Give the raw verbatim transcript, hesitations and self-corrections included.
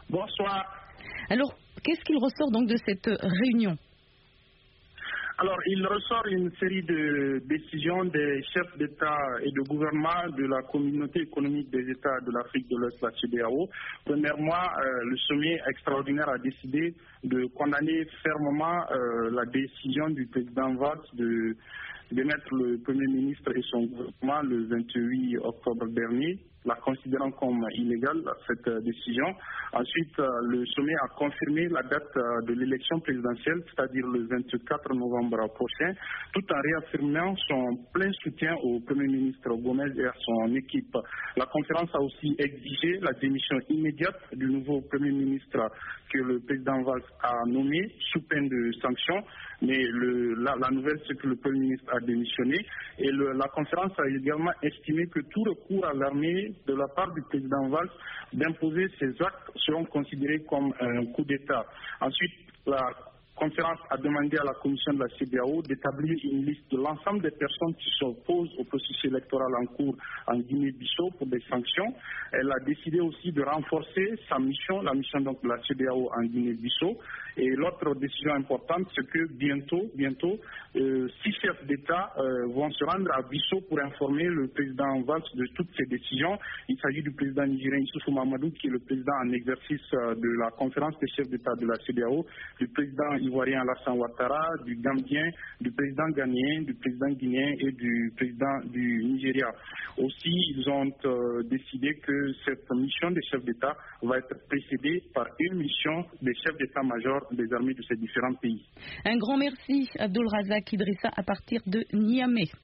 Bonsoir. Alors, qu'est-ce qu'il ressort donc de cette réunion? Alors, il ressort une série de décisions des chefs d'État et de gouvernement de la communauté économique des États de l'Afrique de l'Ouest, la C E D E A O. Premièrement, euh, le sommet extraordinaire a décidé de condamner fermement euh, la décision du président Valls de, de mettre le Premier ministre et son gouvernement le vingt-huit octobre dernier, la considérant comme illégale, cette euh, décision. Ensuite, euh, le sommet a confirmé la date euh, de l'élection présidentielle, c'est-à-dire le vingt-quatre novembre prochain, tout en réaffirmant son plein soutien au Premier ministre Gomez et à son équipe. La conférence a aussi exigé la démission immédiate du nouveau Premier ministre que le président Valls a nommé sous peine de sanctions. Mais le, la, la nouvelle, c'est que le Premier ministre a démissionné. Et le, la conférence a également estimé que tout recours à l'armée de la part du président Valls d'imposer ces actes seront considérés comme un coup d'État. Ensuite, la conférence a demandé à la commission de la C E D E A O d'établir une liste de l'ensemble des personnes qui s'opposent au processus électoral en cours en Guinée-Bissau pour des sanctions. Elle a décidé aussi de renforcer sa mission, la mission donc de la C E D E A O en Guinée-Bissau. Et l'autre décision importante, c'est que bientôt, bientôt, euh, six chefs d'État euh, vont se rendre à Bissau pour informer le président Valls de toutes ces décisions. Il s'agit du président nigérien Issoufou Mahamadou, qui est le président en exercice euh, de la conférence des chefs d'État de la C E D E A O, du président ivoirien Alassane Ouattara, du Gambien, du président ghanéen, du président guinéen et du président du Nigeria. Aussi, ils ont euh, décidé que cette mission des chefs d'État va être précédée par une mission des chefs d'État-major des armées de ces différents pays. Un grand merci, Abdul Razak Idrissa, à partir de Niamey.